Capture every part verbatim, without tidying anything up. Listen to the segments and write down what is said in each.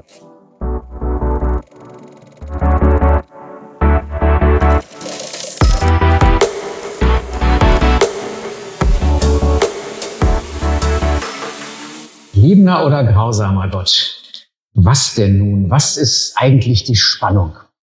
Liebender oder grausamer Gott? Was denn nun? Was ist eigentlich die Spannung?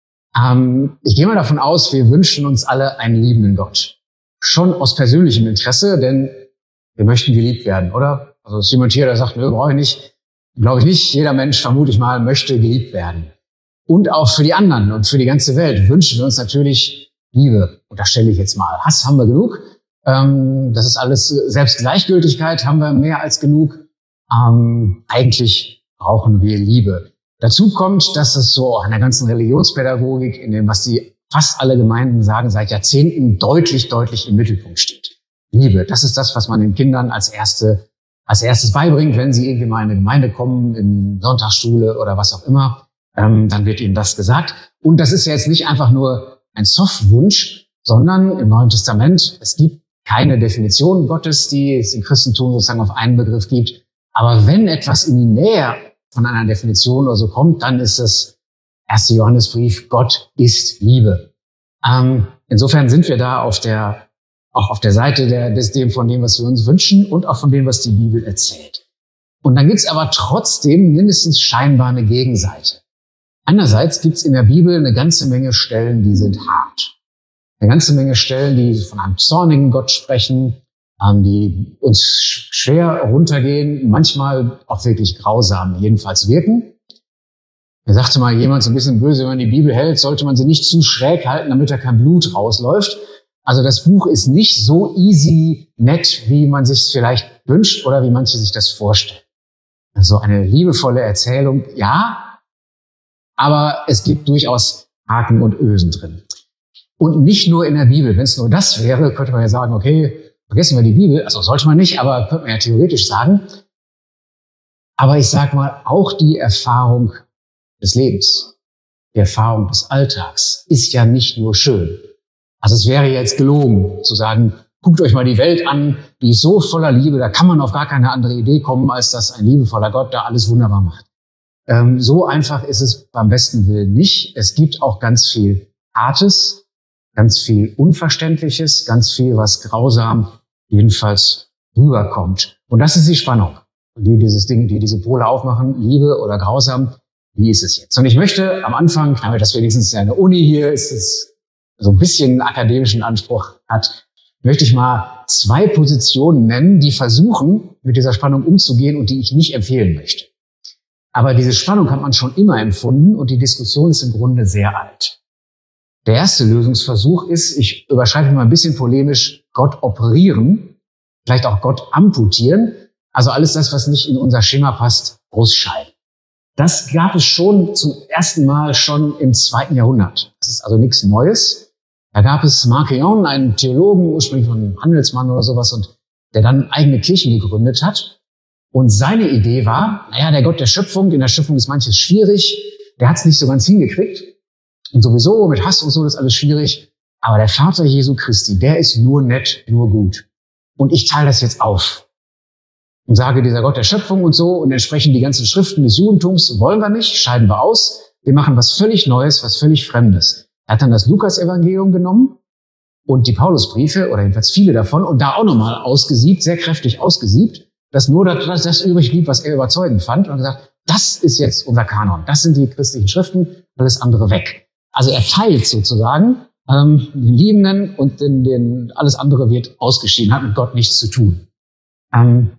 Ähm, ich gehe mal davon aus, wir wünschen uns alle einen liebenden Gott. Schon aus persönlichem Interesse, denn wir möchten geliebt werden, oder? Also ist jemand hier, der sagt, nö, brauche ich nicht. Glaube ich nicht. Jeder Mensch, vermute ich mal, möchte geliebt werden. Und auch für die anderen und für die ganze Welt wünschen wir uns natürlich Liebe. Unterstelle ich jetzt mal. Hass haben wir genug. Ähm, das ist alles, selbst Gleichgültigkeit haben wir mehr als genug. Ähm, eigentlich brauchen wir Liebe. Dazu kommt, dass es so an der ganzen Religionspädagogik, in dem, was die fast alle Gemeinden sagen, seit Jahrzehnten deutlich, deutlich im Mittelpunkt steht. Liebe, das ist das, was man den Kindern als erste, als erstes beibringt, wenn sie irgendwie mal in eine Gemeinde kommen, in Sonntagsschule oder was auch immer, ähm, dann wird ihnen das gesagt. Und das ist ja jetzt nicht einfach nur ein Softwunsch, sondern im Neuen Testament, es gibt keine Definition Gottes, die es im Christentum sozusagen auf einen Begriff gibt. Aber wenn etwas in die Nähe von einer Definition oder so kommt, dann ist es erster Johannesbrief, Gott ist Liebe. Ähm, insofern sind wir da auf der, auch auf der Seite der, des, dem, von dem, was wir uns wünschen und auch von dem, was die Bibel erzählt. Und dann gibt's aber trotzdem mindestens scheinbar eine Gegenseite. Einerseits gibt's in der Bibel eine ganze Menge Stellen, die sind hart. Eine ganze Menge Stellen, die von einem zornigen Gott sprechen, die uns schwer runtergehen, manchmal auch wirklich grausam jedenfalls wirken. Mir sagte mal jemand so ein bisschen böse, wenn man die Bibel hält, sollte man sie nicht zu schräg halten, damit da kein Blut rausläuft. Also das Buch ist nicht so easy nett, wie man sich es vielleicht wünscht oder wie manche sich das vorstellen. Also eine liebevolle Erzählung, ja, aber es gibt durchaus Haken und Ösen drin. Und nicht nur in der Bibel. Wenn es nur das wäre, könnte man ja sagen, okay, vergessen wir die Bibel, also sollte man nicht, aber könnte man ja theoretisch sagen. Aber ich sag mal, auch die Erfahrung des Lebens, die Erfahrung des Alltags ist ja nicht nur schön. Also es wäre jetzt gelogen zu sagen, guckt euch mal die Welt an, die ist so voller Liebe, da kann man auf gar keine andere Idee kommen, als dass ein liebevoller Gott da alles wunderbar macht. Ähm, so einfach ist es beim besten Willen nicht. Es gibt auch ganz viel Hartes, ganz viel Unverständliches, ganz viel, was grausam jedenfalls rüberkommt. Und das ist die Spannung, die dieses Ding, die diese Pole aufmachen, Liebe oder grausam. Wie ist es jetzt? Und ich möchte am Anfang, damit das wenigstens eine Uni hier ist, es so ein bisschen einen akademischen Anspruch hat, möchte ich mal zwei Positionen nennen, die versuchen, mit dieser Spannung umzugehen und die ich nicht empfehlen möchte. Aber diese Spannung hat man schon immer empfunden und die Diskussion ist im Grunde sehr alt. Der erste Lösungsversuch ist, ich überschreibe mal ein bisschen polemisch, Gott operieren, vielleicht auch Gott amputieren, also alles das, was nicht in unser Schema passt, ausscheiden. Das gab es schon zum ersten Mal schon im zweiten Jahrhundert. Das ist also nichts Neues. Da gab es Marcion, einen Theologen, ursprünglich von einem Handelsmann oder sowas, und der dann eigene Kirchen gegründet hat. Und seine Idee war, naja, der Gott der Schöpfung, in der Schöpfung ist manches schwierig, der hat es nicht so ganz hingekriegt. Und sowieso mit Hass und so ist alles schwierig. Aber der Vater Jesu Christi, der ist nur nett, nur gut. Und ich teile das jetzt auf. Und sage, dieser Gott der Schöpfung und so, und entsprechend die ganzen Schriften des Judentums wollen wir nicht, scheiden wir aus. Wir machen was völlig Neues, was völlig Fremdes. Er hat dann das Lukas-Evangelium genommen und die Paulusbriefe, oder jedenfalls viele davon, und da auch nochmal ausgesiebt, sehr kräftig ausgesiebt, dass nur das, das übrig blieb, was er überzeugend fand, und gesagt, das ist jetzt unser Kanon, das sind die christlichen Schriften, alles andere weg. Also er teilt sozusagen ähm, den Liebenden und den, den, alles andere wird ausgeschieden, hat mit Gott nichts zu tun. Ähm,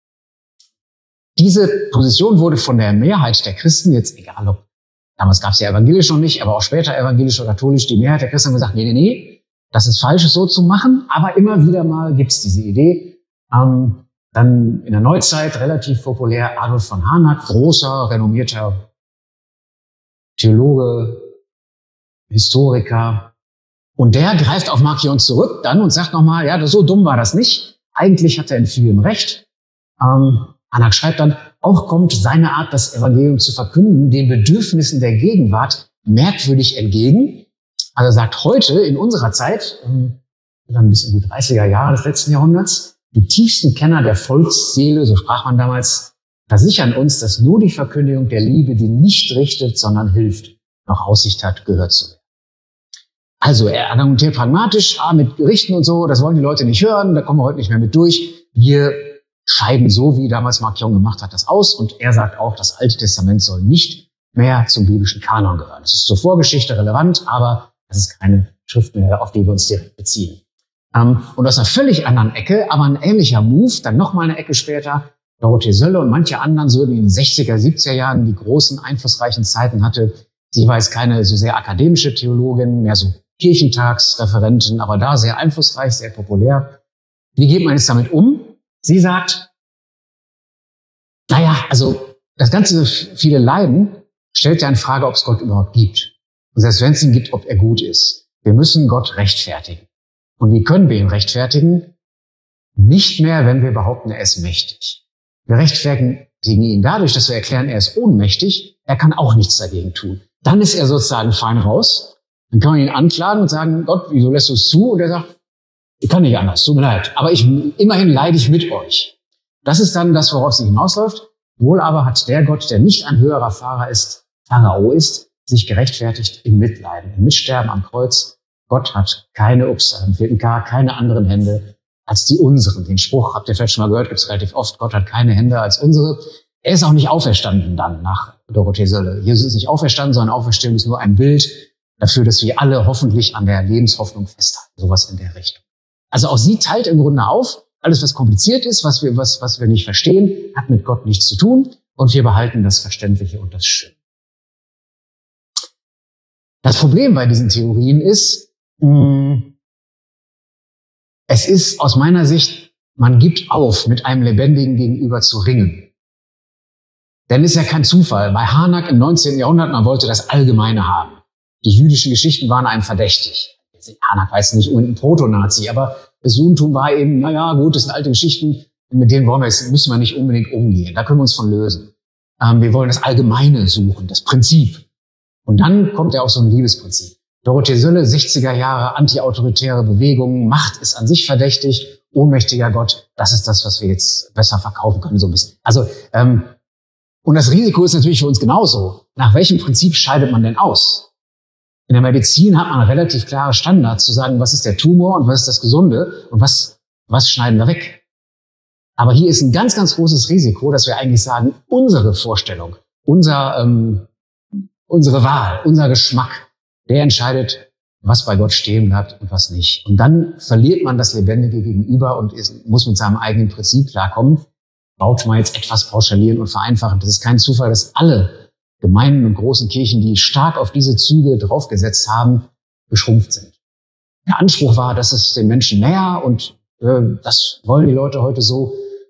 diese Position wurde von der Mehrheit der Christen, jetzt egal ob, damals gab es ja evangelisch noch nicht, aber auch später evangelisch oder katholisch, die Mehrheit der Christen haben gesagt, nee, nee, nee, das ist falsch, es so zu machen, aber immer wieder mal gibt's diese Idee. Ähm, dann in der Neuzeit relativ populär Adolf von Harnack, großer, renommierter Theologe, Historiker. Und der greift auf Marcion zurück dann und sagt nochmal, ja, so dumm war das nicht. Eigentlich hat er in vielem recht. Ähm, Harnack schreibt dann, auch kommt seine Art, das Evangelium zu verkünden, den Bedürfnissen der Gegenwart merkwürdig entgegen. Also er sagt heute, in unserer Zeit, ähm, dann bis in die dreißiger Jahre des letzten Jahrhunderts, die tiefsten Kenner der Volksseele, so sprach man damals, versichern uns, dass nur die Verkündigung der Liebe, die nicht richtet, sondern hilft, noch Aussicht hat, gehört zu werden. Also er argumentiert pragmatisch, ah, mit Gerichten und so, das wollen die Leute nicht hören, da kommen wir heute nicht mehr mit durch. Wir scheiden so, wie damals Mark Young gemacht hat, das aus. Und er sagt auch, das Alte Testament soll nicht mehr zum biblischen Kanon gehören. Es ist zur Vorgeschichte relevant, aber es ist keine Schrift mehr, auf die wir uns direkt beziehen. Ähm, und aus einer völlig anderen Ecke, aber ein ähnlicher Move, dann nochmal eine Ecke später, Dorothee Sölle und manche anderen, so in den sechziger, siebziger Jahren, die großen, einflussreichen Zeiten hatte. Sie war jetzt keine so sehr akademische Theologin, mehr so Kirchentagsreferentin, aber da sehr einflussreich, sehr populär. Wie geht man jetzt damit um? Sie sagt, naja, also das ganze viele Leiden stellt ja in Frage, ob es Gott überhaupt gibt. Und selbst wenn es ihn gibt, ob er gut ist. Wir müssen Gott rechtfertigen. Und wie können wir ihn rechtfertigen? Nicht mehr, wenn wir behaupten, er ist mächtig. Wir rechtfertigen ihn dadurch, dass wir erklären, er ist ohnmächtig, er kann auch nichts dagegen tun. Dann ist er sozusagen fein raus. Dann kann man ihn anklagen und sagen, Gott, wieso lässt du es zu? Und er sagt, ich kann nicht anders, tut mir leid. Aber ich, immerhin leide ich mit euch. Das ist dann das, worauf sie hinausläuft. Wohl aber hat der Gott, der nicht ein höherer Pharao ist, Pharao ist, sich gerechtfertigt im Mitleiden, im Mitsterben am Kreuz. Gott hat keine, ups, dann fehlten gar keine anderen Hände als die unseren. Den Spruch habt ihr vielleicht schon mal gehört, gibt es relativ oft. Gott hat keine Hände als unsere. Er ist auch nicht auferstanden dann nach Dorothee Sölle. Jesus ist nicht auferstanden, sondern Auferstehung ist nur ein Bild dafür, dass wir alle hoffentlich an der Lebenshoffnung festhalten. Sowas in der Richtung. Also auch sie teilt im Grunde auf, alles was kompliziert ist, was wir, was, was wir nicht verstehen, hat mit Gott nichts zu tun und wir behalten das Verständliche und das Schöne. Das Problem bei diesen Theorien ist, mh, es ist aus meiner Sicht, man gibt auf, mit einem Lebendigen gegenüber zu ringen. Denn es ist ja kein Zufall. Bei Harnack im neunzehnten Jahrhundert, man wollte das Allgemeine haben. Die jüdischen Geschichten waren einem verdächtig. Harnack war jetzt nicht unbedingt ein Proto-Nazi, aber das Judentum war eben, naja, gut, das sind alte Geschichten, mit denen wollen wir jetzt, müssen wir nicht unbedingt umgehen. Da können wir uns von lösen. Ähm, wir wollen das Allgemeine suchen, das Prinzip. Und dann kommt ja auch so ein Liebesprinzip. Dorothee Sölle, sechziger Jahre, antiautoritäre Bewegungen, Macht ist an sich verdächtig, ohnmächtiger Gott, das ist das, was wir jetzt besser verkaufen können, so ein bisschen. Also, ähm, und das Risiko ist natürlich für uns genauso. Nach welchem Prinzip scheidet man denn aus? In der Medizin hat man relativ klare Standards zu sagen, was ist der Tumor und was ist das Gesunde und was, was schneiden wir weg. Aber hier ist ein ganz, ganz großes Risiko, dass wir eigentlich sagen, unsere Vorstellung, unser, ähm, unsere Wahl, unser Geschmack, der entscheidet, was bei Gott stehen bleibt und was nicht. Und dann verliert man das Lebendige gegenüber und ist, muss mit seinem eigenen Prinzip klarkommen. Baut man jetzt etwas pauschalieren und vereinfachen. Das ist kein Zufall, dass alle Gemeinden und großen Kirchen, die stark auf diese Züge draufgesetzt haben, geschrumpft sind. Der Anspruch war, das ist den Menschen näher und äh, das wollen die Leute heute so.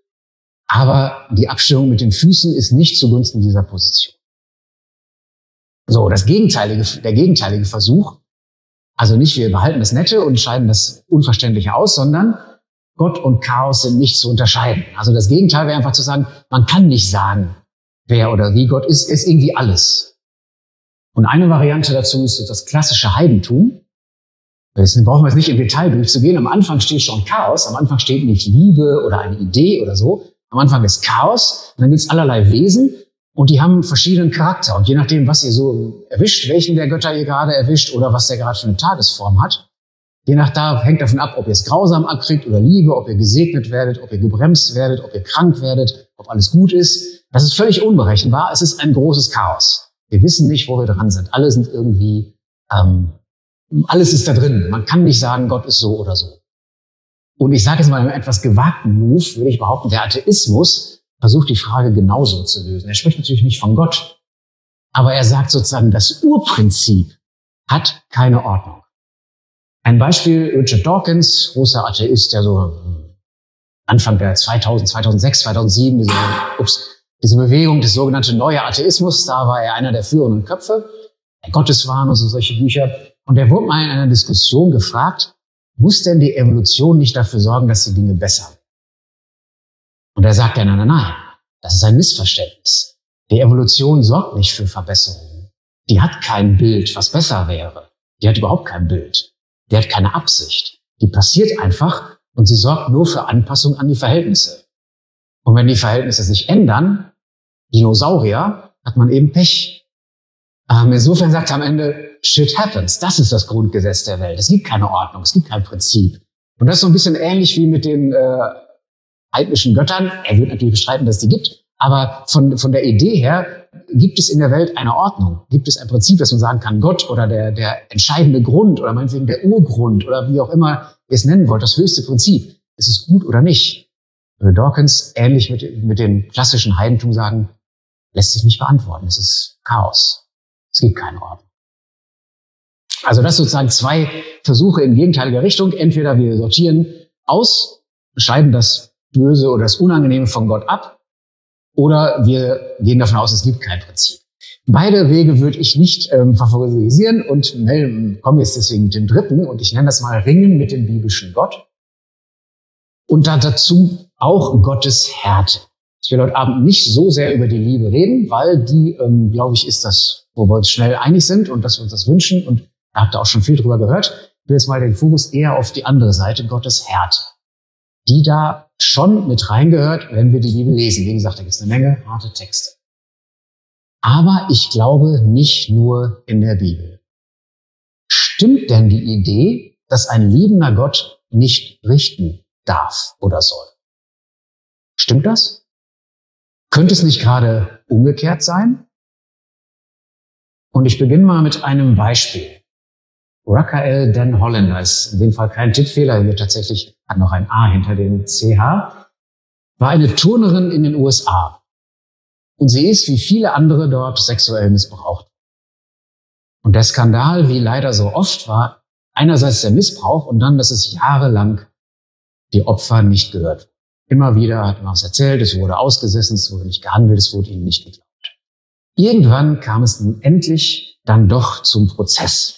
Aber die Abstimmung mit den Füßen ist nicht zugunsten dieser Position. So, das gegenteilige, der gegenteilige Versuch, also nicht wir behalten das Nette und scheiden das Unverständliche aus, sondern Gott und Chaos sind nicht zu unterscheiden. Also das Gegenteil wäre einfach zu sagen, man kann nicht sagen, wer oder wie Gott ist, ist irgendwie alles. Und eine Variante dazu ist das klassische Heidentum. Deswegen brauchen wir es nicht im Detail durchzugehen. Am Anfang steht schon Chaos, am Anfang steht nicht Liebe oder eine Idee oder so. Am Anfang ist Chaos und dann gibt es allerlei Wesen und die haben verschiedenen Charakter. Und je nachdem, was ihr so erwischt, welchen der Götter ihr gerade erwischt oder was der gerade für eine Tagesform hat, je nach da hängt davon ab, ob ihr es grausam abkriegt oder Liebe, ob ihr gesegnet werdet, ob ihr gebremst werdet, ob ihr krank werdet, ob alles gut ist. Das ist völlig unberechenbar. Es ist ein großes Chaos. Wir wissen nicht, wo wir dran sind. Alle sind irgendwie, ähm, alles ist da drin. Man kann nicht sagen, Gott ist so oder so. Und ich sage jetzt mal in einem etwas gewagten Move, würde ich behaupten, der Atheismus versucht die Frage genauso zu lösen. Er spricht natürlich nicht von Gott, aber er sagt sozusagen, das Urprinzip hat keine Ordnung. Ein Beispiel, Richard Dawkins, großer Atheist, der so Anfang der zweitausend, zweitausendsechs, zweitausendsieben, diese, ups, diese Bewegung, das sogenannte neue Atheismus, da war er einer der führenden Köpfe, der Gotteswahn und so solche Bücher. Und er wurde mal in einer Diskussion gefragt, muss denn die Evolution nicht dafür sorgen, dass die Dinge besser werden? Und er sagt ja, nein, nein, nein, das ist ein Missverständnis. Die Evolution sorgt nicht für Verbesserungen. Die hat kein Bild, was besser wäre. Die hat überhaupt kein Bild. Die hat keine Absicht. Die passiert einfach und sie sorgt nur für Anpassung an die Verhältnisse. Und wenn die Verhältnisse sich ändern, Dinosaurier, hat man eben Pech. Ähm, insofern sagt er am Ende, shit happens. Das ist das Grundgesetz der Welt. Es gibt keine Ordnung, es gibt kein Prinzip. Und das ist so ein bisschen ähnlich wie mit den äh, heidnischen Göttern. Er wird natürlich bestreiten, dass es die gibt. Aber von, von der Idee her gibt es in der Welt eine Ordnung. Gibt es ein Prinzip, dass man sagen kann, Gott oder der, der entscheidende Grund oder meinetwegen der Urgrund oder wie auch immer ihr es nennen wollt, das höchste Prinzip. Ist es gut oder nicht? Würde Dawkins ähnlich mit, mit dem klassischen Heidentum sagen, lässt sich nicht beantworten. Es ist Chaos. Es gibt keine Ordnung. Also das sozusagen zwei Versuche in gegenteiliger Richtung. Entweder wir sortieren aus, scheiden das Böse oder das Unangenehme von Gott ab, oder wir gehen davon aus, es gibt kein Prinzip. Beide Wege würde ich nicht ähm, favorisieren und äh, komme jetzt deswegen mit dem dritten und ich nenne das mal Ringen mit dem biblischen Gott. Und dann dazu auch Gottes Härte. Ich will heute Abend nicht so sehr über die Liebe reden, weil die, ähm, glaube ich, ist das, wo wir uns schnell einig sind und dass wir uns das wünschen. Und da habt ihr auch schon viel drüber gehört. Ich will jetzt mal den Fokus eher auf die andere Seite, Gottes Härte, die da schon mit reingehört, wenn wir die Bibel lesen. Wie gesagt, da gibt es eine Menge harte Texte. Aber ich glaube nicht nur in der Bibel. Stimmt denn die Idee, dass ein liebender Gott nicht richten darf oder soll? Stimmt das? Könnte es nicht gerade umgekehrt sein? Und ich beginne mal mit einem Beispiel. Rachael Den Hollander ist in dem Fall kein Tippfehler, hier tatsächlich hat noch ein A hinter dem C H, war eine Turnerin in den U S A. Und sie ist, wie viele andere dort, sexuell missbraucht. Und der Skandal, wie leider so oft, war einerseits der Missbrauch und dann, dass es jahrelang die Opfer nicht gehört wurden. Immer wieder hat man was erzählt, es wurde ausgesessen, es wurde nicht gehandelt, es wurde ihnen nicht geglaubt. Irgendwann kam es nun endlich dann doch zum Prozess.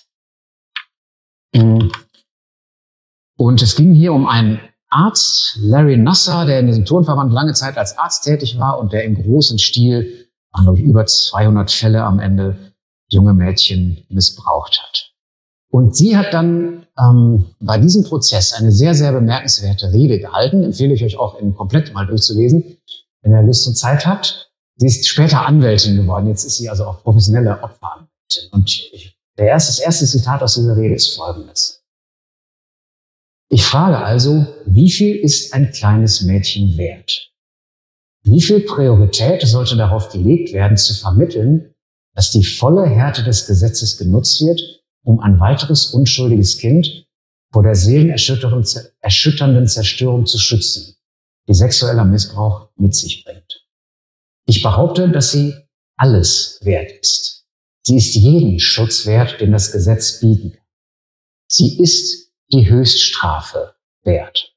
Und es ging hier um einen Arzt, Larry Nassar, der in diesem Turnverband lange Zeit als Arzt tätig war und der im großen Stil, waren glaube ich über zweihundert Fälle am Ende, junge Mädchen missbraucht hat. Und sie hat dann ähm, bei diesem Prozess eine sehr, sehr bemerkenswerte Rede gehalten. Empfehle ich euch auch in komplett mal durchzulesen, wenn ihr Lust und Zeit habt. Sie ist später Anwältin geworden. Jetzt ist sie also auch professionelle Opferanwältin. Und ich, der erste, das erste Zitat aus dieser Rede ist folgendes. Ich frage also, wie viel ist ein kleines Mädchen wert? Wie viel Priorität sollte darauf gelegt werden, zu vermitteln, dass die volle Härte des Gesetzes genutzt wird, um ein weiteres unschuldiges Kind vor der seelenerschütternden Zerstörung zu schützen, die sexueller Missbrauch mit sich bringt. Ich behaupte, dass sie alles wert ist. Sie ist jeden Schutz wert, den das Gesetz bieten kann. Sie ist die Höchststrafe wert.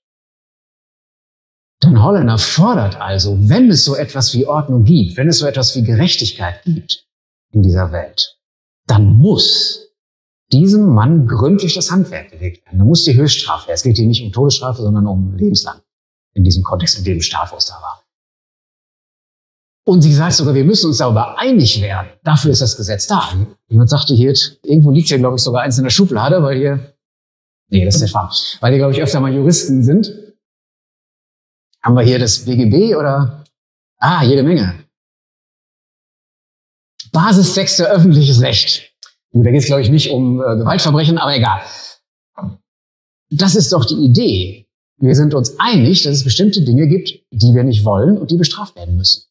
Dan Hollander fordert also, wenn es so etwas wie Ordnung gibt, wenn es so etwas wie Gerechtigkeit gibt in dieser Welt, dann muss diesem Mann gründlich das Handwerk gelegt werden. Da muss die Höchststrafe her. Es geht hier nicht um Todesstrafe, sondern um lebenslang. In diesem Kontext, in dem Staat, wo es da war. Und sie sagt sogar, wir müssen uns darüber einig werden. Dafür ist das Gesetz da. Jemand sagte hier, irgendwo liegt hier, glaube ich, sogar eins in der Schublade, weil hier, nee, das ist der Schwamm, weil hier, glaube ich, öfter mal Juristen sind. Haben wir hier das B G B oder, ah, jede Menge. Basistexte öffentliches Recht. Gut, da geht es, glaube ich, nicht um äh, Gewaltverbrechen, aber egal. Das ist doch die Idee. Wir sind uns einig, dass es bestimmte Dinge gibt, die wir nicht wollen und die bestraft werden müssen.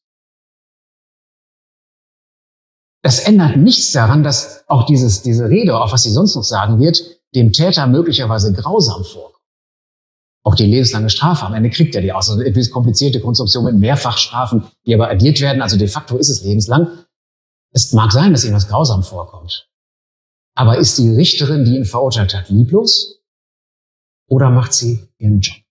Das ändert nichts daran, dass auch dieses, diese Rede, auch was sie sonst noch sagen wird, dem Täter möglicherweise grausam vorkommt. Auch die lebenslange Strafe, am Ende kriegt er die aus. Also eine etwas komplizierte Konstruktion mit Mehrfachstrafen, die aber addiert werden. Also de facto ist es lebenslang. Es mag sein, dass ihm das grausam vorkommt. Aber ist die Richterin, die ihn verurteilt hat, lieblos? Oder macht sie ihren Job?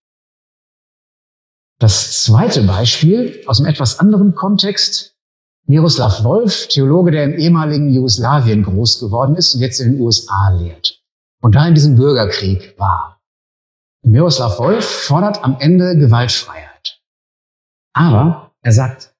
Das zweite Beispiel aus einem etwas anderen Kontext. Miroslav Volf, Theologe, der im ehemaligen Jugoslawien groß geworden ist und jetzt in den U S A lehrt. Und da in diesem Bürgerkrieg war. Miroslav Volf fordert am Ende Gewaltfreiheit. Aber er sagt,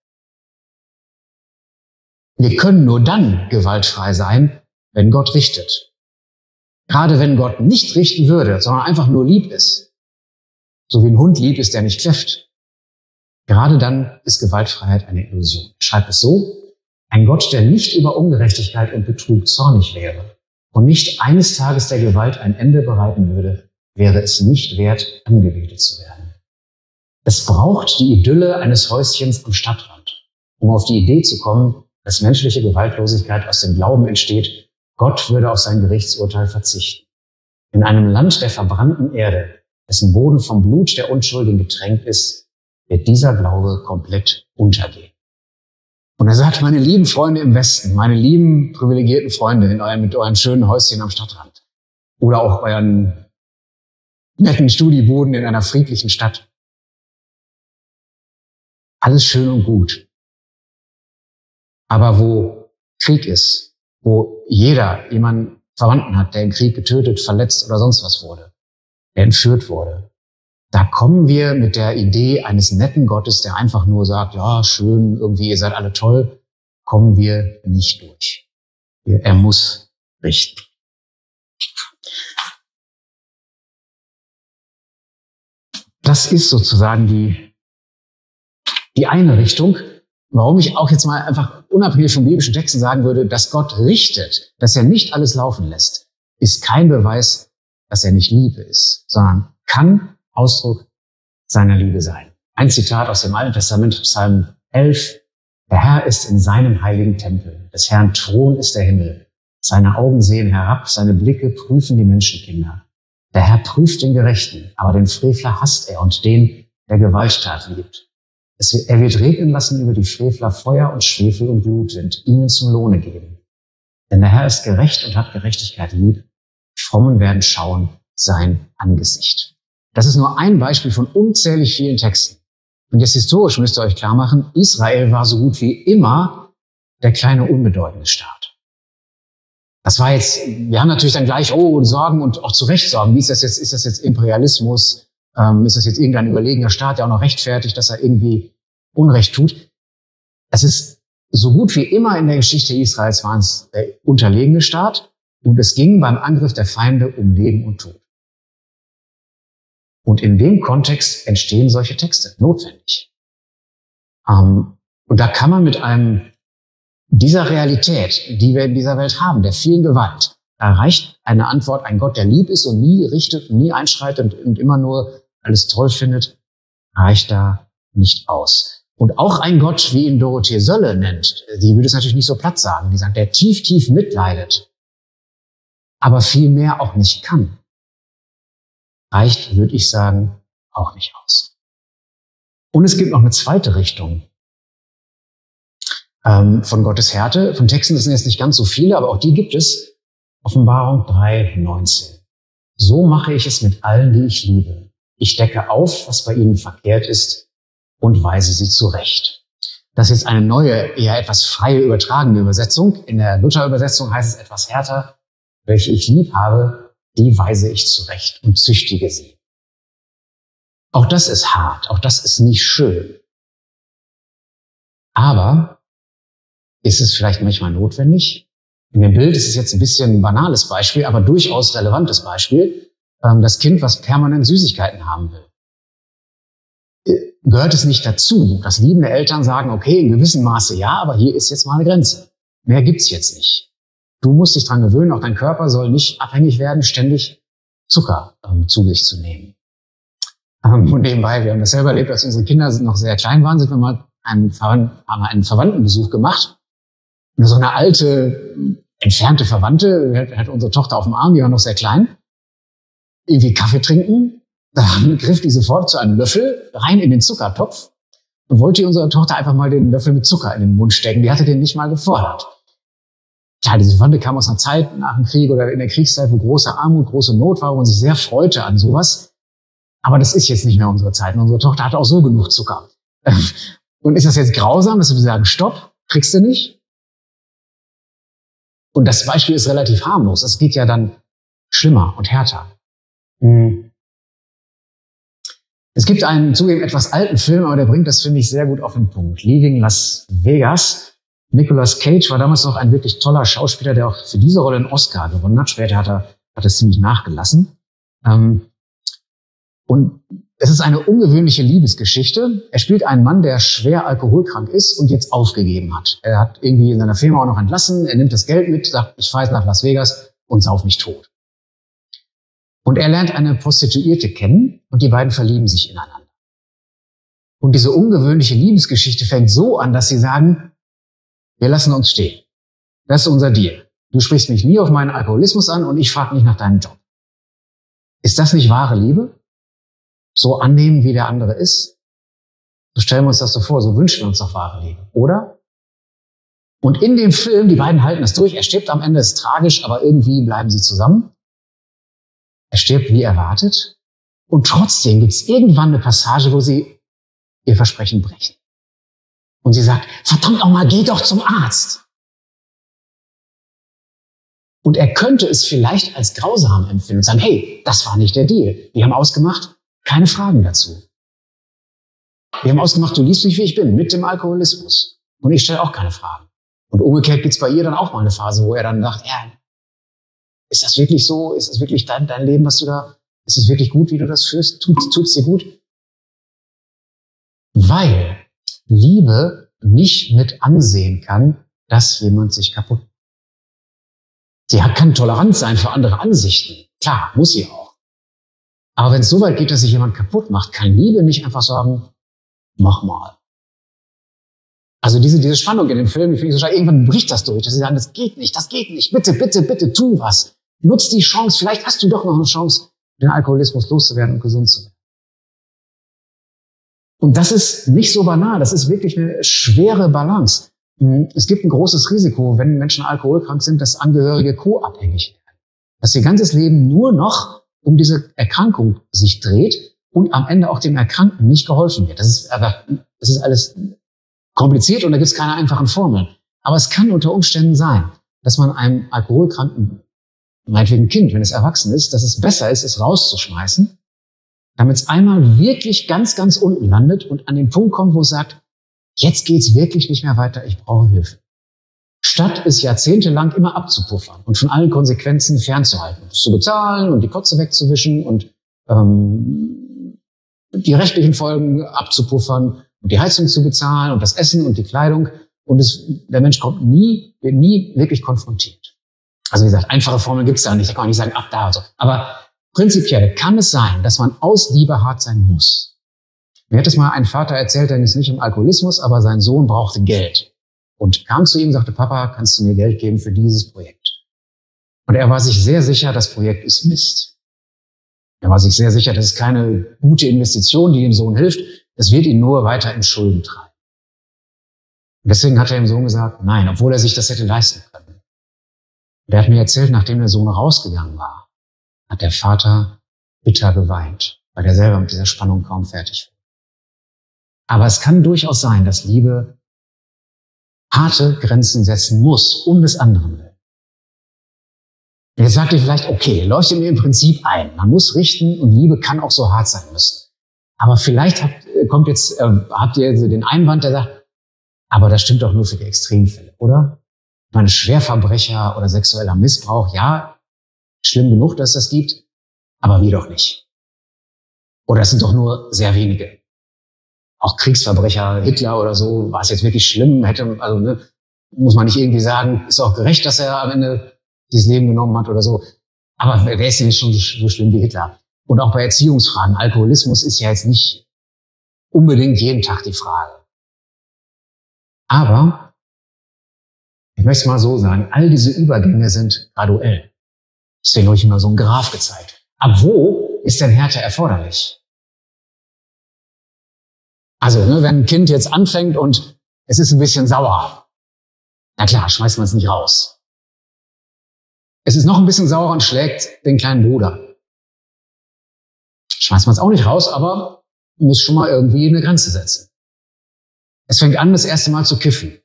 wir können nur dann gewaltfrei sein, wenn Gott richtet. Gerade wenn Gott nicht richten würde, sondern einfach nur lieb ist. So wie ein Hund lieb ist, der nicht kläfft. Gerade dann ist Gewaltfreiheit eine Illusion. Er schreibt es so: Ein Gott, der nicht über Ungerechtigkeit und Betrug zornig wäre und nicht eines Tages der Gewalt ein Ende bereiten würde, wäre es nicht wert, angebetet zu werden. Es braucht die Idylle eines Häuschens am Stadtrand, um auf die Idee zu kommen, dass menschliche Gewaltlosigkeit aus dem Glauben entsteht, Gott würde auf sein Gerichtsurteil verzichten. In einem Land der verbrannten Erde, dessen Boden vom Blut der Unschuldigen getränkt ist, wird dieser Glaube komplett untergehen. Und er sagt: Meine lieben Freunde im Westen, meine lieben privilegierten Freunde in euren, mit euren schönen Häuschen am Stadtrand oder auch euren netten Studieboden in einer friedlichen Stadt. Alles schön und gut. Aber wo Krieg ist, wo jeder jemanden Verwandten hat, der im Krieg getötet, verletzt oder sonst was wurde, der entführt wurde, da kommen wir mit der Idee eines netten Gottes, der einfach nur sagt, ja, schön, irgendwie, ihr seid alle toll, kommen wir nicht durch. Er muss richten. Das ist sozusagen die, die eine Richtung, warum ich auch jetzt mal einfach unabhängig von biblischen Texten sagen würde, dass Gott richtet, dass er nicht alles laufen lässt, ist kein Beweis, dass er nicht Liebe ist, sondern kann Ausdruck seiner Liebe sein. Ein Zitat aus dem Alten Testament, Psalm elf. Der Herr ist in seinem heiligen Tempel. Des Herrn Thron ist der Himmel. Seine Augen sehen herab, seine Blicke prüfen die Menschenkinder. Der Herr prüft den Gerechten, aber den Frevler hasst er und den, der Gewalttat liebt. Es, er wird regnen lassen über die Frevler Feuer und Schwefel und Blutwind, ihnen zum Lohne geben. Denn der Herr ist gerecht und hat Gerechtigkeit lieb. Die Frommen werden schauen sein Angesicht. Das ist nur ein Beispiel von unzählig vielen Texten. Und jetzt historisch müsst ihr euch klar machen, Israel war so gut wie immer der kleine, unbedeutende Staat. Das war jetzt, wir haben natürlich dann gleich, oh, Sorgen und auch zu Recht Sorgen. Wie ist das jetzt? Ist das jetzt Imperialismus? Ähm, ist das jetzt irgendein überlegener Staat, der auch noch rechtfertigt, dass er irgendwie Unrecht tut? Es ist so gut wie immer in der Geschichte Israels war es der unterlegene Staat und es ging beim Angriff der Feinde um Leben und Tod. Und in dem Kontext entstehen solche Texte, notwendig. Ähm, und da kann man mit einem, dieser Realität, die wir in dieser Welt haben, der vielen Gewalt, da reicht eine Antwort, ein Gott, der lieb ist und nie richtet, nie einschreitet und, und immer nur alles toll findet, reicht da nicht aus. Und auch ein Gott, wie ihn Dorothee Sölle nennt, die würde es natürlich nicht so platt sagen, die sagt, der tief, tief mitleidet, aber viel mehr auch nicht kann, reicht, würde ich sagen, auch nicht aus. Und es gibt noch eine zweite Richtung ähm, von Gottes Härte. Von Texten, das sind jetzt nicht ganz so viele, aber auch die gibt es. Offenbarung drei neunzehn. So mache ich es mit allen, die ich liebe. Ich decke auf, was bei ihnen verkehrt ist und weise sie zurecht. Das ist jetzt eine neue, eher etwas freie, übertragene Übersetzung. In der Luther-Übersetzung heißt es etwas härter. Welche ich lieb habe, die weise ich zurecht und züchtige sie. Auch das ist hart, auch das ist nicht schön. Aber ist es vielleicht manchmal notwendig? In dem Bild ist es jetzt ein bisschen ein banales Beispiel, aber durchaus relevantes Beispiel. Das Kind, was permanent Süßigkeiten haben will. Gehört es nicht dazu, dass liebende Eltern sagen, okay, in gewissem Maße ja, aber hier ist jetzt mal eine Grenze. Mehr gibt's jetzt nicht. Du musst dich dran gewöhnen, auch dein Körper soll nicht abhängig werden, ständig Zucker ähm, zu sich zu nehmen. Ähm, und nebenbei, wir haben das selber erlebt, als unsere Kinder noch sehr klein waren, sind wir mal einen, haben wir einen Verwandtenbesuch gemacht. Und so eine alte, entfernte Verwandte, hat, hat unsere Tochter auf dem Arm, die war noch sehr klein, irgendwie Kaffee trinken. Da griff die sofort zu einem Löffel rein in den Zuckertopf und wollte unserer Tochter einfach mal den Löffel mit Zucker in den Mund stecken. Die hatte den nicht mal gefordert. Ja, diese Verwandte kam aus einer Zeit nach dem Krieg oder in der Kriegszeit, wo große Armut, große Not war, wo man sich sehr freute an sowas. Aber das ist jetzt nicht mehr unsere Zeit. Und unsere Tochter hatte auch so genug Zucker. Und ist das jetzt grausam, dass wir sagen, stopp, kriegst du nicht? Und das Beispiel ist relativ harmlos. Es geht ja dann schlimmer und härter. Es gibt einen zugegeben etwas alten Film, aber der bringt das, finde ich, sehr gut auf den Punkt. Leaving Las Vegas. Nicolas Cage war damals noch ein wirklich toller Schauspieler, der auch für diese Rolle einen Oscar gewonnen hat. Später hat er hat es ziemlich nachgelassen. Ähm, und Es ist eine ungewöhnliche Liebesgeschichte. Er spielt einen Mann, der schwer alkoholkrank ist und jetzt aufgegeben hat. Er hat irgendwie in seiner Firma auch noch entlassen. Er nimmt das Geld mit, sagt, ich fahre jetzt nach Las Vegas und sauf mich tot. Und er lernt eine Prostituierte kennen und die beiden verlieben sich ineinander. Und diese ungewöhnliche Liebesgeschichte fängt so an, dass sie sagen, wir lassen uns stehen. Das ist unser Deal. Du sprichst mich nie auf meinen Alkoholismus an und ich frage nicht nach deinem Job. Ist das nicht wahre Liebe? So annehmen, wie der andere ist? So stellen wir uns das so vor, so wünschen wir uns doch wahre Liebe, oder? Und in dem Film, die beiden halten das durch, er stirbt am Ende, ist tragisch, aber irgendwie bleiben sie zusammen. Er stirbt wie erwartet. Und trotzdem gibt es irgendwann eine Passage, wo sie ihr Versprechen brechen. Und sie sagt, verdammt nochmal, geh doch zum Arzt. Und er könnte es vielleicht als grausam empfinden und sagen, hey, das war nicht der Deal. Wir haben ausgemacht, keine Fragen dazu. Wir haben ausgemacht, du liebst mich, wie ich bin, mit dem Alkoholismus. Und ich stelle auch keine Fragen. Und umgekehrt gibt es bei ihr dann auch mal eine Phase, wo er dann sagt, ja, ist das wirklich so? Ist das wirklich dein, dein Leben, was du da, ist es wirklich gut, wie du das führst? Tut es dir gut? Weil Liebe nicht mit ansehen kann, dass jemand sich kaputt macht. Sie kann tolerant sein für andere Ansichten. Klar, muss sie auch. Aber wenn es so weit geht, dass sich jemand kaputt macht, kann Liebe nicht einfach sagen, mach mal. Also diese, diese Spannung in dem Film, die finde ich so schade. Irgendwann bricht das durch, dass sie sagen, das geht nicht, das geht nicht. Bitte, bitte, bitte, tu was. Nutz die Chance. Vielleicht hast du doch noch eine Chance, den Alkoholismus loszuwerden und gesund zu werden. Und das ist nicht so banal. Das ist wirklich eine schwere Balance. Es gibt ein großes Risiko, wenn Menschen alkoholkrank sind, dass Angehörige co-abhängig werden. Dass ihr ganzes Leben nur noch um diese Erkrankung sich dreht und am Ende auch dem Erkrankten nicht geholfen wird. Das ist, aber, das ist alles kompliziert und da gibt es keine einfachen Formeln. Aber es kann unter Umständen sein, dass man einem alkoholkranken, meinetwegen Kind, wenn es erwachsen ist, dass es besser ist, es rauszuschmeißen, damit es einmal wirklich ganz, ganz unten landet und an den Punkt kommt, wo es sagt, jetzt geht's wirklich nicht mehr weiter, ich brauche Hilfe. Statt es jahrzehntelang immer abzupuffern und von allen Konsequenzen fernzuhalten, es zu bezahlen und die Kotze wegzuwischen und ähm, die rechtlichen Folgen abzupuffern und die Heizung zu bezahlen und das Essen und die Kleidung. Und es, der Mensch kommt nie, wird nie wirklich konfrontiert. Also wie gesagt, einfache Formeln gibt's da nicht, da kann man nicht sagen, ab da und so. Aber prinzipiell kann es sein, dass man aus Liebe hart sein muss. Mir hat es mal ein Vater erzählt, der ist nicht im Alkoholismus, aber sein Sohn brauchte Geld. Und kam zu ihm und sagte, Papa, kannst du mir Geld geben für dieses Projekt? Und er war sich sehr sicher, das Projekt ist Mist. Er war sich sehr sicher, das ist keine gute Investition, die dem Sohn hilft. Das wird ihn nur weiter in Schulden treiben. Und deswegen hat er dem Sohn gesagt, nein, obwohl er sich das hätte leisten können. Und er hat mir erzählt, nachdem der Sohn rausgegangen war, hat der Vater bitter geweint, weil er selber mit dieser Spannung kaum fertig war. Aber es kann durchaus sein, dass Liebe harte Grenzen setzen muss, um des anderen willen. Und jetzt sagt ihr vielleicht, okay, leuchtet mir im Prinzip ein. Man muss richten und Liebe kann auch so hart sein müssen. Aber vielleicht habt, kommt jetzt, äh, habt ihr den Einwand, der sagt, aber das stimmt doch nur für die Extremfälle, oder? Ich meine, Schwerverbrecher oder sexueller Missbrauch, ja, schlimm genug, dass es das gibt, aber wir doch nicht. Oder es sind doch nur sehr wenige. Auch Kriegsverbrecher, Hitler oder so, war es jetzt wirklich schlimm, hätte, also, ne, muss man nicht irgendwie sagen, ist auch gerecht, dass er am Ende dieses Leben genommen hat oder so. Aber wer ist denn schon so schlimm wie Hitler? Und auch bei Erziehungsfragen, Alkoholismus ist ja jetzt nicht unbedingt jeden Tag die Frage. Aber, ich möchte es mal so sagen, all diese Übergänge sind graduell. Deswegen habe ich immer so einen Graph gezeigt. Ab wo ist denn Härte erforderlich? Also, ne, wenn ein Kind jetzt anfängt und es ist ein bisschen sauer, na klar, schmeißt man es nicht raus. Es ist noch ein bisschen sauer und schlägt den kleinen Bruder. Schmeißt man es auch nicht raus, aber muss schon mal irgendwie eine Grenze setzen. Es fängt an, das erste Mal zu kiffen.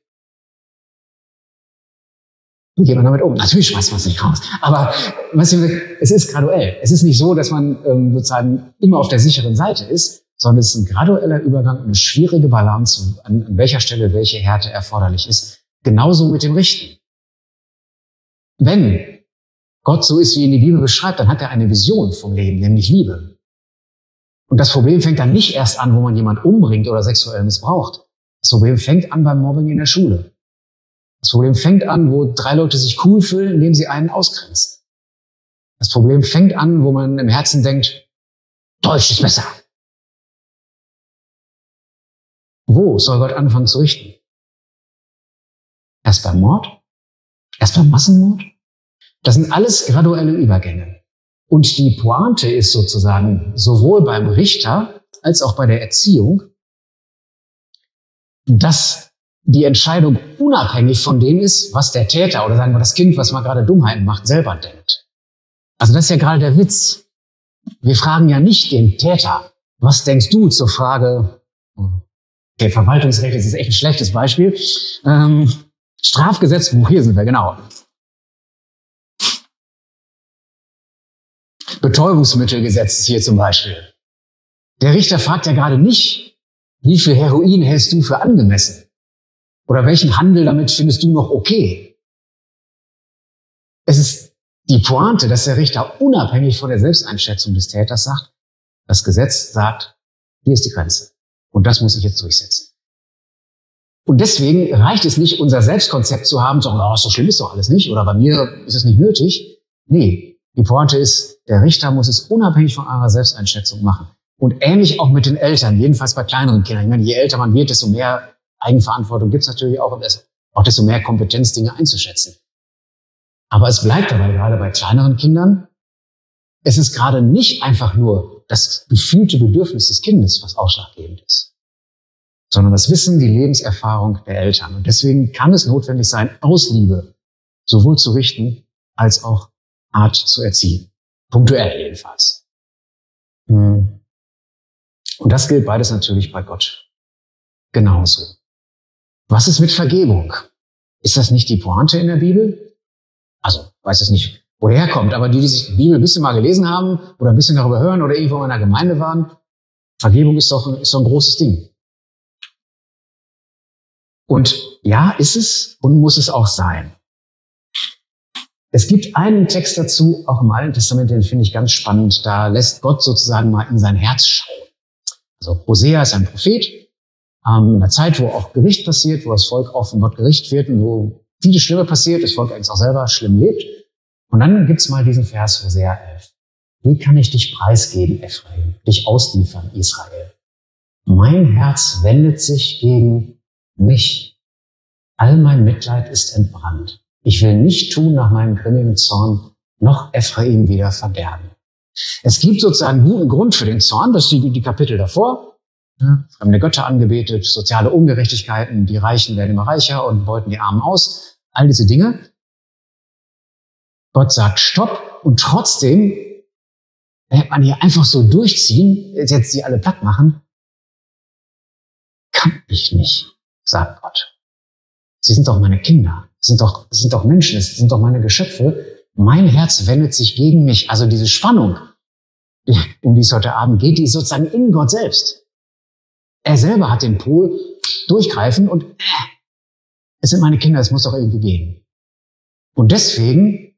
Wie geht man damit um? Natürlich schmeißt man es nicht raus. Aber was ich, es ist graduell. Es ist nicht so, dass man ähm, sozusagen immer auf der sicheren Seite ist, sondern es ist ein gradueller Übergang, eine schwierige Balance, an, an welcher Stelle welche Härte erforderlich ist. Genauso mit dem Richten. Wenn Gott so ist, wie ihn die Bibel beschreibt, dann hat er eine Vision vom Leben, nämlich Liebe. Und das Problem fängt dann nicht erst an, wo man jemanden umbringt oder sexuell missbraucht. Das Problem fängt an beim Mobbing in der Schule. Das Problem fängt an, wo drei Leute sich cool fühlen, indem sie einen ausgrenzen. Das Problem fängt an, wo man im Herzen denkt, Deutsch ist besser. Wo soll Gott anfangen zu richten? Erst beim Mord? Erst beim Massenmord? Das sind alles graduelle Übergänge. Und die Pointe ist sozusagen sowohl beim Richter als auch bei der Erziehung, dass die Entscheidung unabhängig von dem ist, was der Täter oder sagen wir das Kind, was mal gerade Dummheiten macht, selber denkt. Also das ist ja gerade der Witz. Wir fragen ja nicht den Täter, was denkst du zur Frage, okay, Verwaltungsrecht, das ist echt ein schlechtes Beispiel, ähm, Strafgesetzbuch, hier sind wir, genau. Betäubungsmittelgesetz ist hier zum Beispiel. Der Richter fragt ja gerade nicht, wie viel Heroin hältst du für angemessen? Oder welchen Handel damit findest du noch okay? Es ist die Pointe, dass der Richter unabhängig von der Selbsteinschätzung des Täters sagt, das Gesetz sagt, hier ist die Grenze. Und das muss ich jetzt durchsetzen. Und deswegen reicht es nicht, unser Selbstkonzept zu haben, zu sagen, oh, so schlimm ist doch alles nicht, oder bei mir ist es nicht nötig. Nee, die Pointe ist, der Richter muss es unabhängig von eurer Selbsteinschätzung machen. Und ähnlich auch mit den Eltern, jedenfalls bei kleineren Kindern. Ich meine, je älter man wird, desto mehr Eigenverantwortung gibt es natürlich auch, und auch desto mehr Kompetenz, Dinge einzuschätzen. Aber es bleibt dabei, gerade bei kleineren Kindern, es ist gerade nicht einfach nur das gefühlte Bedürfnis des Kindes, was ausschlaggebend ist, sondern das Wissen, die Lebenserfahrung der Eltern. Und deswegen kann es notwendig sein, aus Liebe sowohl zu richten, als auch Art zu erziehen. Punktuell jedenfalls. Und das gilt beides natürlich bei Gott genauso. Was ist mit Vergebung? Ist das nicht die Pointe in der Bibel? Also, weiß es nicht, woher kommt, aber die, die sich die Bibel ein bisschen mal gelesen haben oder ein bisschen darüber hören oder irgendwo in einer Gemeinde waren, Vergebung ist doch, ist doch ein großes Ding. Und ja, ist es und muss es auch sein. Es gibt einen Text dazu, auch im Alten Testament, den finde ich ganz spannend. Da lässt Gott sozusagen mal in sein Herz schauen. Also Hosea ist ein Prophet, ähm, in einer Zeit, wo auch Gericht passiert, wo das Volk auch von Gott gerichtet wird und wo vieles Schlimme passiert, das Volk eigentlich auch selber schlimm lebt. Und dann gibt's mal diesen Vers Hosea elf. Wie kann ich dich preisgeben, Ephraim, dich ausliefern, Israel? Mein Herz wendet sich gegen mich. All mein Mitleid ist entbrannt. Ich will nicht tun nach meinem grimmigen Zorn, noch Ephraim wieder verderben. Es gibt sozusagen einen guten Grund für den Zorn, das sind die, die Kapitel davor. Ja, fremde Götter angebetet, soziale Ungerechtigkeiten, die Reichen werden immer reicher und beuten die Armen aus. All diese Dinge. Gott sagt Stopp und trotzdem hätte man hier einfach so durchziehen, jetzt sie alle platt machen. Kann ich nicht, sagt Gott. Sie sind doch meine Kinder, sie sind doch, sie sind doch Menschen, sie sind doch meine Geschöpfe. Mein Herz wendet sich gegen mich. Also diese Spannung, um die es heute Abend geht, die ist sozusagen in Gott selbst. Er selber hat den Pol durchgreifen und äh, es sind meine Kinder, es muss doch irgendwie gehen. Und deswegen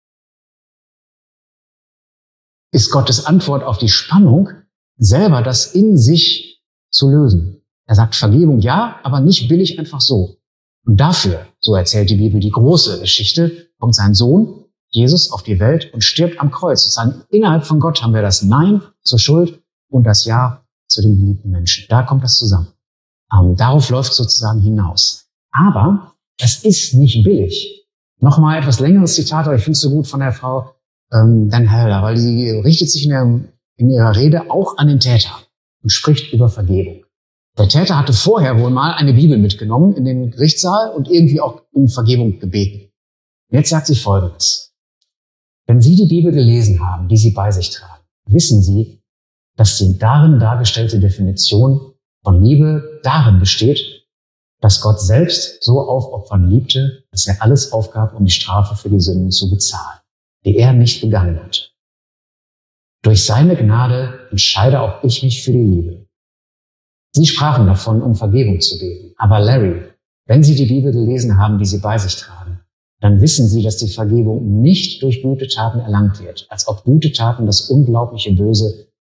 ist Gottes Antwort auf die Spannung, selber das in sich zu lösen. Er sagt Vergebung ja, aber nicht billig einfach so. Und dafür, so erzählt die Bibel die große Geschichte, kommt sein Sohn, Jesus, auf die Welt und stirbt am Kreuz. Sozusagen innerhalb von Gott haben wir das Nein zur Schuld und das Ja zu den geliebten Menschen. Da kommt das zusammen. Ähm, darauf läuft sozusagen hinaus. Aber das ist nicht billig. Nochmal etwas längeres Zitat, aber ich finde es so gut von der Frau ähm, Dan Helder, weil sie richtet sich in, der, in ihrer Rede auch an den Täter und spricht über Vergebung. Der Täter hatte vorher wohl mal eine Bibel mitgenommen in den Gerichtssaal und irgendwie auch um Vergebung gebeten. Jetzt sagt sie Folgendes. Wenn Sie die Bibel gelesen haben, die Sie bei sich tragen, wissen Sie, dass die darin dargestellte Definition von Liebe darin besteht, dass Gott selbst so aufopfern liebte, dass er alles aufgab, um die Strafe für die Sünden zu bezahlen, die er nicht begangen hat. Durch seine Gnade entscheide auch ich mich für die Liebe. Sie sprachen davon, um Vergebung zu beten. Aber Larry, wenn Sie die Bibel gelesen haben, die Sie bei sich tragen, dann wissen Sie, dass die Vergebung nicht durch gute Taten erlangt wird, als ob gute Taten das unglaubliche Böse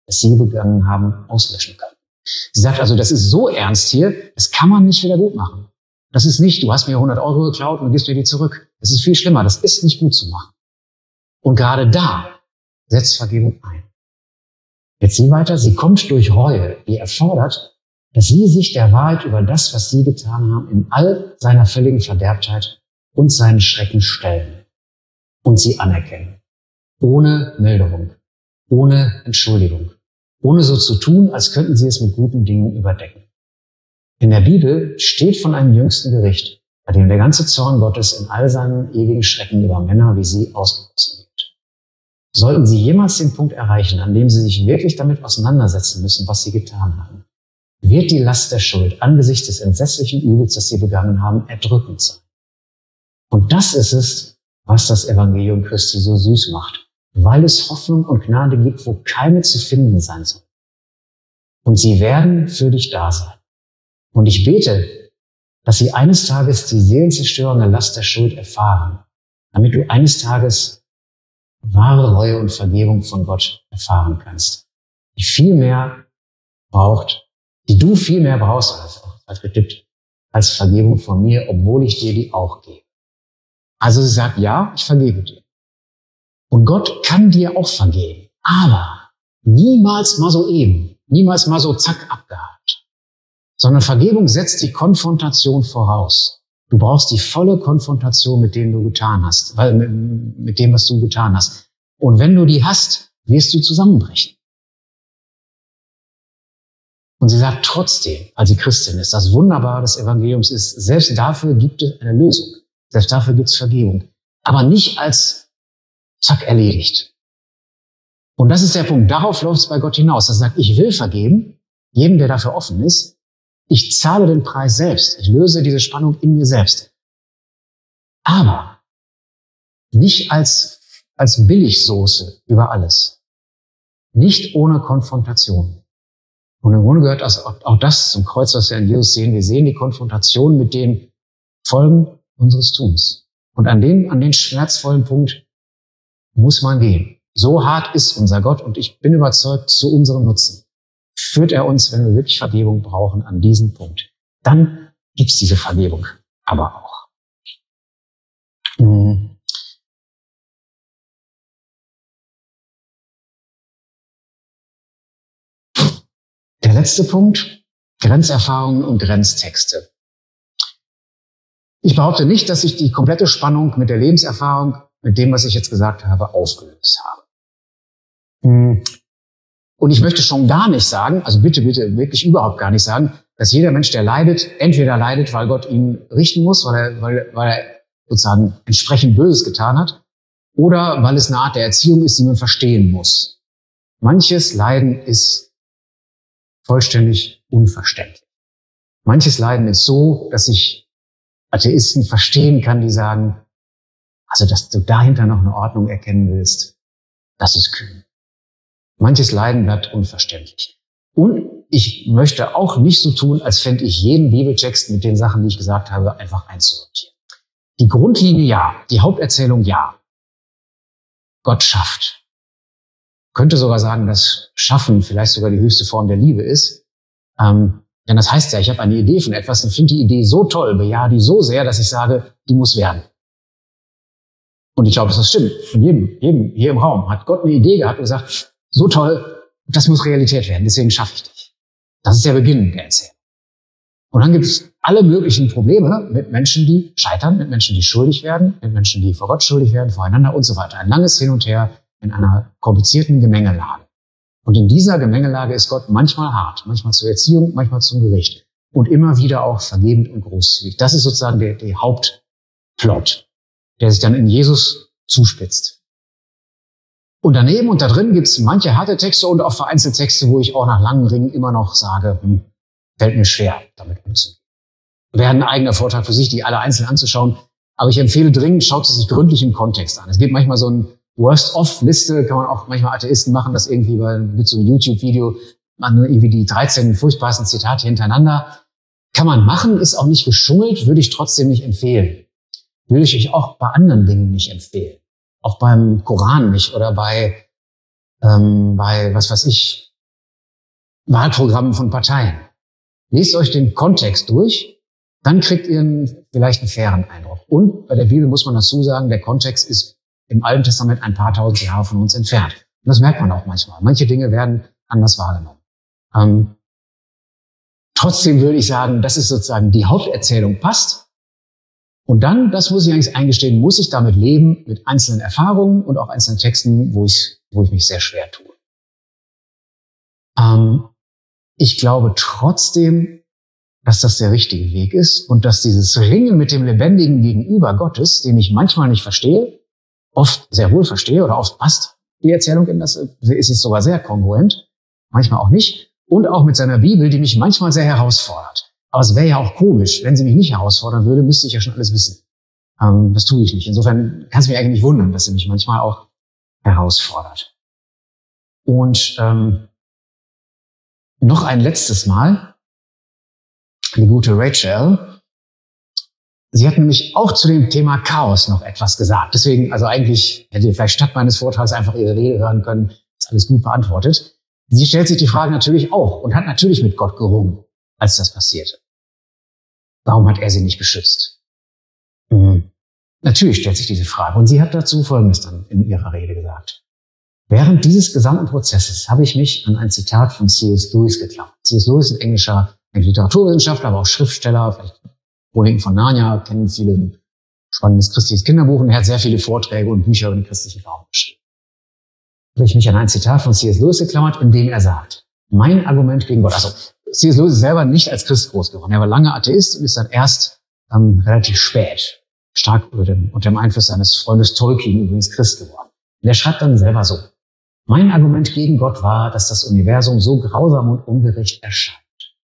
das sie begangen haben, auslöschen können. Sie sagt also, das ist so ernst hier, das kann man nicht wieder gut machen. Das ist nicht, du hast mir hundert Euro geklaut und gibst mir die zurück. Das ist viel schlimmer, das ist nicht gut zu machen. Und gerade da setzt Vergebung ein. Jetzt sie weiter, sie kommt durch Reue, die erfordert, dass sie sich der Wahrheit über das, was sie getan haben, in all seiner völligen Verderbtheit und seinen Schrecken stellen und sie anerkennen. Ohne Milderung, ohne Entschuldigung, ohne so zu tun, als könnten sie es mit guten Dingen überdecken. In der Bibel steht von einem jüngsten Gericht, bei dem der ganze Zorn Gottes in all seinen ewigen Schrecken über Männer wie sie ausgegossen wird. Sollten sie jemals den Punkt erreichen, an dem sie sich wirklich damit auseinandersetzen müssen, was sie getan haben, wird die Last der Schuld angesichts des entsetzlichen Übels, das sie begangen haben, erdrückend sein. Und das ist es, was das Evangelium Christi so süß macht, weil es Hoffnung und Gnade gibt, wo keine zu finden sein soll. Und sie werden für dich da sein. Und ich bete, dass sie eines Tages die seelenzerstörende Last der Schuld erfahren, damit du eines Tages wahre Reue und Vergebung von Gott erfahren kannst, die viel mehr braucht, die du viel mehr brauchst als, als betippt, als Vergebung von mir, obwohl ich dir die auch gebe. Also sie sagt, ja, ich vergebe dir. Und Gott kann dir auch vergeben, aber niemals mal so eben, niemals mal so zack abgehakt. Sondern Vergebung setzt die Konfrontation voraus. Du brauchst die volle Konfrontation mit dem du getan hast, weil mit, mit dem, was du getan hast. Und wenn du die hast, wirst du zusammenbrechen. Und sie sagt trotzdem, als sie Christin ist, das Wunderbare des Evangeliums ist, selbst dafür gibt es eine Lösung. Selbst dafür gibt es Vergebung. Aber nicht als zack erledigt. Und das ist der Punkt. Darauf läuft es bei Gott hinaus. Er sagt, ich will vergeben, jedem, der dafür offen ist. Ich zahle den Preis selbst. Ich löse diese Spannung in mir selbst. Aber nicht als, als Billigsoße über alles. Nicht ohne Konfrontation. Und im Grunde gehört auch das zum Kreuz, was wir in Jesus sehen. Wir sehen die Konfrontation mit den Folgen unseres Tuns. Und an den, an den schmerzvollen Punkt muss man gehen. So hart ist unser Gott und ich bin überzeugt, zu unserem Nutzen führt er uns, wenn wir wirklich Vergebung brauchen, an diesen Punkt. Dann gibt's diese Vergebung aber auch. Hm. Der letzte Punkt, Grenzerfahrungen und Grenztexte. Ich behaupte nicht, dass ich die komplette Spannung mit der Lebenserfahrung, mit dem, was ich jetzt gesagt habe, aufgelöst habe. Hm. Und ich möchte schon gar nicht sagen, also bitte, bitte, wirklich überhaupt gar nicht sagen, dass jeder Mensch, der leidet, entweder leidet, weil Gott ihn richten muss, weil er, weil, weil er sozusagen entsprechend Böses getan hat, oder weil es eine Art der Erziehung ist, die man verstehen muss. Manches Leiden ist vollständig unverständlich. Manches Leiden ist so, dass ich Atheisten verstehen kann, die sagen, also dass du dahinter noch eine Ordnung erkennen willst, das ist kühn. Manches Leiden bleibt unverständlich. Und ich möchte auch nicht so tun, als fände ich jeden Bibeltext mit den Sachen, die ich gesagt habe, einfach einzusortieren. Die Grundlinie ja, die Haupterzählung ja. Gott schafft. Könnte sogar sagen, dass Schaffen vielleicht sogar die höchste Form der Liebe ist. Ähm, denn das heißt ja, ich habe eine Idee von etwas und finde die Idee so toll, bejahe die so sehr, dass ich sage, die muss werden. Und ich glaube, dass das stimmt. Von jedem, jedem hier im Raum hat Gott eine Idee gehabt und gesagt, so toll, das muss Realität werden, deswegen schaffe ich dich. Das ist der Beginn der Erzählung. Und dann gibt es alle möglichen Probleme mit Menschen, die scheitern, mit Menschen, die schuldig werden, mit Menschen, die vor Gott schuldig werden, voreinander und so weiter. Ein langes Hin und Her in einer komplizierten Gemengelage. Und in dieser Gemengelage ist Gott manchmal hart, manchmal zur Erziehung, manchmal zum Gericht. Und immer wieder auch vergebend und großzügig. Das ist sozusagen der, der Hauptplot, der sich dann in Jesus zuspitzt. Und daneben und da drin gibt es manche harte Texte und auch vereinzelte Texte, wo ich auch nach langen Ringen immer noch sage, hm, fällt mir schwer, damit umzugehen. Wäre ein eigener Vortrag für sich, die alle einzeln anzuschauen. Aber ich empfehle dringend, schaut sie sich gründlich im Kontext an. Es gibt manchmal so ein Worst-of-Liste, kann man auch manchmal Atheisten machen, das irgendwie bei, mit so einem YouTube-Video, man irgendwie die dreizehn furchtbarsten Zitate hintereinander. Kann man machen, ist auch nicht geschummelt, würde ich trotzdem nicht empfehlen. Würde ich euch auch bei anderen Dingen nicht empfehlen. Auch beim Koran nicht oder bei, ähm, bei, was weiß ich, Wahlprogrammen von Parteien. Lest euch den Kontext durch, dann kriegt ihr einen, vielleicht einen fairen Eindruck. Und bei der Bibel muss man dazu sagen, der Kontext ist im Alten Testament ein paar tausend Jahre von uns entfernt. Und das merkt man auch manchmal. Manche Dinge werden anders wahrgenommen. Ähm, trotzdem würde ich sagen, das ist sozusagen die Haupterzählung passt. Und dann, das muss ich eigentlich eingestehen, muss ich damit leben, mit einzelnen Erfahrungen und auch einzelnen Texten, wo ich, wo ich mich sehr schwer tue. Ähm, ich glaube trotzdem, dass das der richtige Weg ist und dass dieses Ringen mit dem lebendigen Gegenüber Gottes, den ich manchmal nicht verstehe, oft sehr wohl verstehe oder oft passt die Erzählung in das, ist es sogar sehr kongruent, manchmal auch nicht, und auch mit seiner Bibel, die mich manchmal sehr herausfordert. Aber es wäre ja auch komisch, wenn sie mich nicht herausfordern würde, müsste ich ja schon alles wissen. Ähm, das tue ich nicht. Insofern kann es mich eigentlich nicht wundern, dass sie mich manchmal auch herausfordert. Und ähm, noch ein letztes Mal, die gute Rachel, sie hat nämlich auch zu dem Thema Chaos noch etwas gesagt. Deswegen, also eigentlich hätte ihr vielleicht statt meines Vortrags einfach ihre Rede hören können, ist alles gut beantwortet. Sie stellt sich die Frage natürlich auch und hat natürlich mit Gott gerungen, als das passierte. Warum hat er sie nicht beschützt? Mhm. Natürlich stellt sich diese Frage. Und sie hat dazu Folgendes dann in ihrer Rede gesagt. Während dieses gesamten Prozesses habe ich mich an ein Zitat von C S Lewis geklammert. C S Lewis ist ein englischer Literaturwissenschaftler, aber auch Schriftsteller. Vielleicht Chroniken von Narnia kennen viele, ein spannendes christliches Kinderbuch. Und er hat sehr viele Vorträge und Bücher über den christlichen Glauben geschrieben. Habe ich mich an ein Zitat von C S Lewis geklammert, in dem er sagt, mein Argument gegen Gott, also C S Lewis ist selber nicht als Christ groß geworden. Er war lange Atheist und ist dann erst ähm, relativ spät, stark unter dem, unter dem Einfluss seines Freundes Tolkien übrigens Christ geworden. Und er schreibt dann selber so, mein Argument gegen Gott war, dass das Universum so grausam und ungerecht erscheint.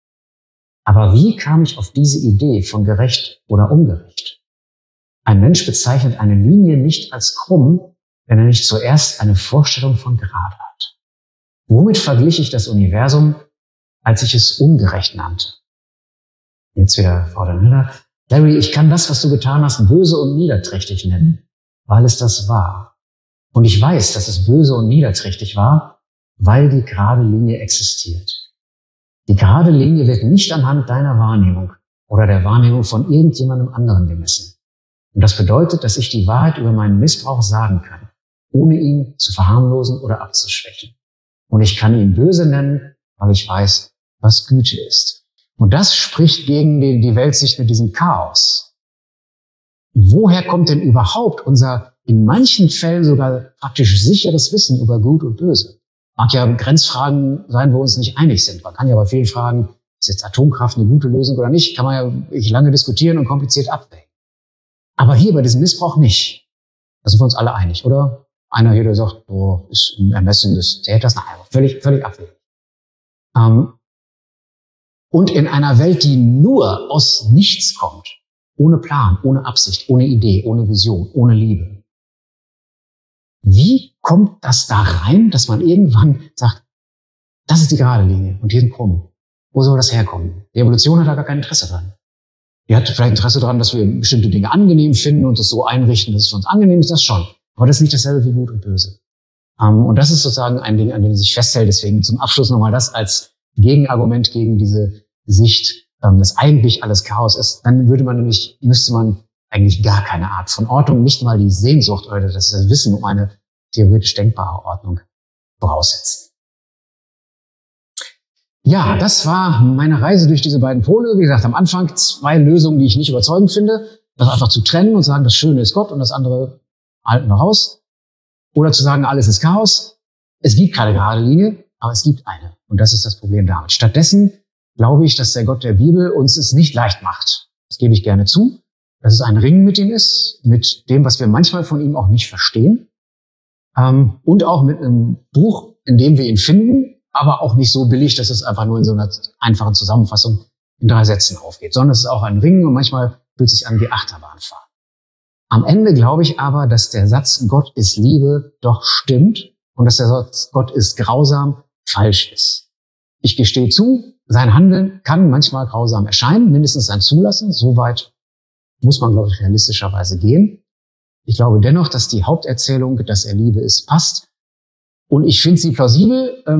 Aber wie kam ich auf diese Idee von gerecht oder ungerecht? Ein Mensch bezeichnet eine Linie nicht als krumm, wenn er nicht zuerst eine Vorstellung von gerade hat. Womit verglich ich das Universum, als ich es ungerecht nannte? Jetzt wieder Frau Danella. Larry, ich kann das, was du getan hast, böse und niederträchtig nennen, weil es das war. Und ich weiß, dass es böse und niederträchtig war, weil die gerade Linie existiert. Die gerade Linie wird nicht anhand deiner Wahrnehmung oder der Wahrnehmung von irgendjemandem anderen gemessen. Und das bedeutet, dass ich die Wahrheit über meinen Missbrauch sagen kann, ohne ihn zu verharmlosen oder abzuschwächen. Und ich kann ihn böse nennen, weil ich weiß, was Güte ist. Und das spricht gegen die, die Weltsicht mit diesem Chaos. Woher kommt denn überhaupt unser in manchen Fällen sogar praktisch sicheres Wissen über Gut und Böse? Mag ja Grenzfragen sein, wo wir uns nicht einig sind. Man kann ja bei vielen Fragen, ist jetzt Atomkraft eine gute Lösung oder nicht, kann man ja lange diskutieren und kompliziert abwägen. Aber hier bei diesem Missbrauch nicht. Da sind wir uns alle einig, oder? Einer hier, der sagt, oh, ist ein Ermessen des Täters, nein, völlig, völlig abwegig. Ähm, und in einer Welt, die nur aus nichts kommt, ohne Plan, ohne Absicht, ohne Idee, ohne Vision, ohne Liebe. Wie kommt das da rein, dass man irgendwann sagt, das ist die gerade Linie und hier sind krumm? Wo soll das herkommen? Die Evolution hat da gar kein Interesse dran. Die hat vielleicht Interesse daran, dass wir bestimmte Dinge angenehm finden und es so einrichten, dass es für uns angenehm ist, das schon. Aber das ist nicht dasselbe wie Gut und Böse. Um, und das ist sozusagen ein Ding, an dem sich festhält. Deswegen zum Abschluss nochmal das als Gegenargument gegen diese Sicht, um, dass eigentlich alles Chaos ist. Dann würde man nämlich, müsste man eigentlich gar keine Art von Ordnung, nicht mal die Sehnsucht oder das Wissen um eine theoretisch denkbare Ordnung voraussetzen. Ja, das war meine Reise durch diese beiden Pole. Wie gesagt, am Anfang zwei Lösungen, die ich nicht überzeugend finde. Das einfach zu trennen und sagen, das Schöne ist Gott und das andere halten wir raus. Oder zu sagen, alles ist Chaos. Es gibt keine gerade Linie, aber es gibt eine. Und das ist das Problem damit. Stattdessen glaube ich, dass der Gott der Bibel uns es nicht leicht macht. Das gebe ich gerne zu. Dass es ein Ringen mit ihm ist, mit dem, was wir manchmal von ihm auch nicht verstehen. Ähm, und auch mit einem Buch, in dem wir ihn finden, aber auch nicht so billig, dass es einfach nur in so einer einfachen Zusammenfassung in drei Sätzen aufgeht. Sondern es ist auch ein Ringen und manchmal fühlt es sich an wie Achterbahnfahren. Am Ende glaube ich aber, dass der Satz Gott ist Liebe doch stimmt und dass der Satz Gott ist grausam falsch ist. Ich gestehe zu, sein Handeln kann manchmal grausam erscheinen, mindestens sein Zulassen. Soweit muss man, glaube ich, realistischerweise gehen. Ich glaube dennoch, dass die Haupterzählung, dass er Liebe ist, passt. Und ich finde sie plausibel. Ähm,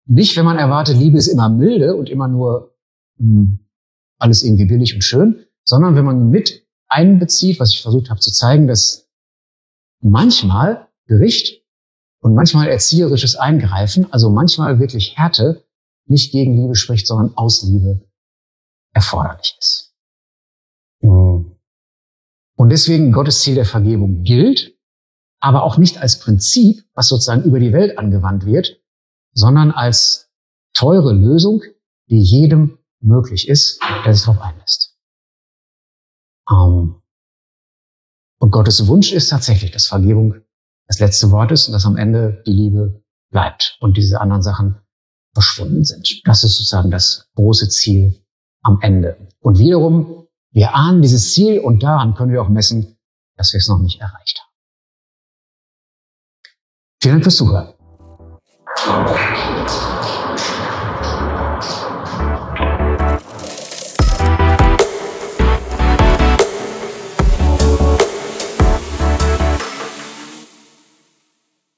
Nicht, wenn man erwartet, Liebe ist immer milde und immer nur mh, alles irgendwie billig und schön, sondern wenn man mit einbezieht, was ich versucht habe zu zeigen, dass manchmal Gericht und manchmal erzieherisches Eingreifen, also manchmal wirklich Härte, nicht gegen Liebe spricht, sondern aus Liebe erforderlich ist. Und deswegen Gottes Ziel der Vergebung gilt, aber auch nicht als Prinzip, was sozusagen über die Welt angewandt wird, sondern als teure Lösung, die jedem möglich ist, der sich darauf einlässt. Und Gottes Wunsch ist tatsächlich, dass Vergebung das letzte Wort ist und dass am Ende die Liebe bleibt und diese anderen Sachen verschwunden sind. Das ist sozusagen das große Ziel am Ende. Und wiederum, wir ahnen dieses Ziel und daran können wir auch messen, dass wir es noch nicht erreicht haben. Vielen Dank fürs Zuhören.